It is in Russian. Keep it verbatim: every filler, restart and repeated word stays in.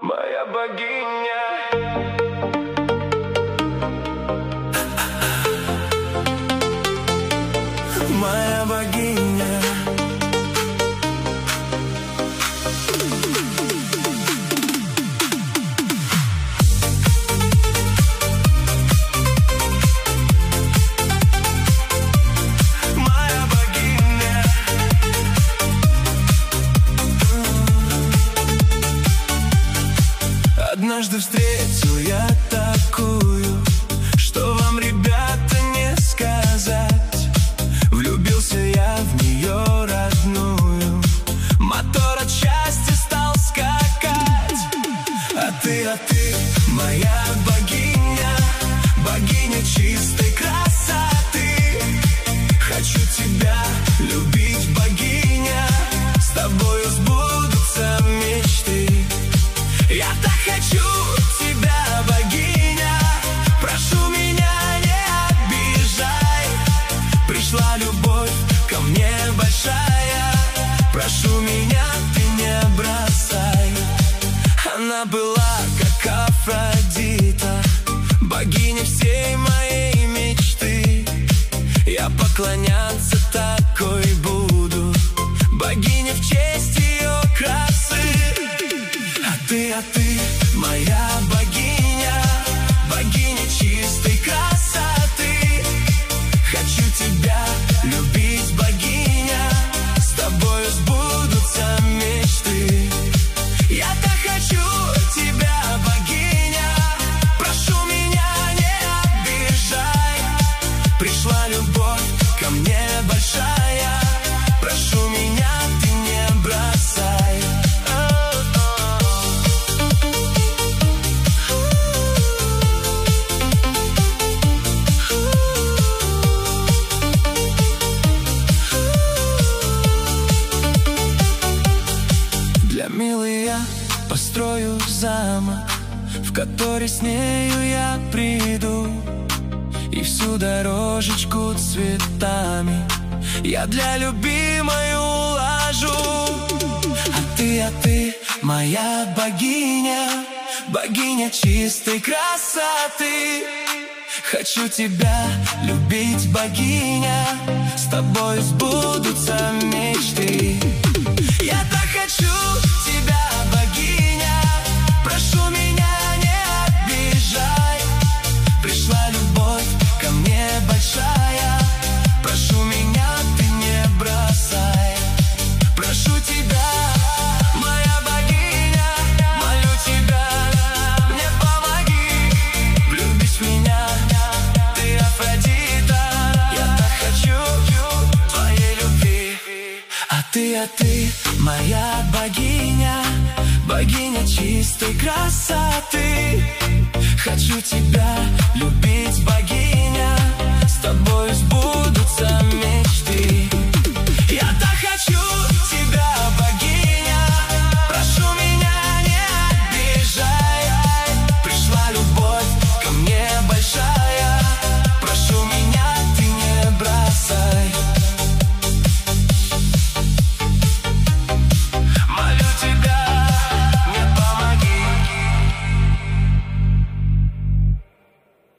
Моя богиня. Моя богиня. Моя богиня. Однажды встретил я такую, что вам, ребята, не сказать. Влюбился я в нее родную, мотор от счастья стал скакать. А ты, а ты, моя богиня, богиня чистой красоты. Хочу тебя любить, богиня, с тобою сбудутся мечты. Я так хочу тебя, богиня, прошу меня, не обижай. Пришла любовь ко мне большая, прошу меня, ты не бросай. Она была как Афродита, богиня всей моей мечты. Я поклоняться такой буду, богиня в честь ее красы. А ты, а ты, моя богиня, богиня чистой красоты. Хочу тебя любить, богиня, с тобою сбудутся мечты. Я так хочу тебя, богиня, прошу меня, не обижай. Пришла любовь ко мне большая, прошу меня, ты не бросай. Для милой я построю замок, в который с нею я приду, и всю дорожечку цветами я для любимой уложу. А ты, а ты, моя богиня, богиня чистой красоты. Хочу тебя любить, богиня, с тобой сбудутся мечты. Я так хочу тебя, богиня, прошу меня, не обижай. Пришла любовь ко мне большая, прошу меня, ты не бросай. Прошу тебя, моя богиня, молю тебя, мне помоги. Влюбись в меня, ты Афродита, я так хочу твоей любви. А ты, а ты, моя богиня, богиня чистой красоты. Хочу тебя любить, богиня.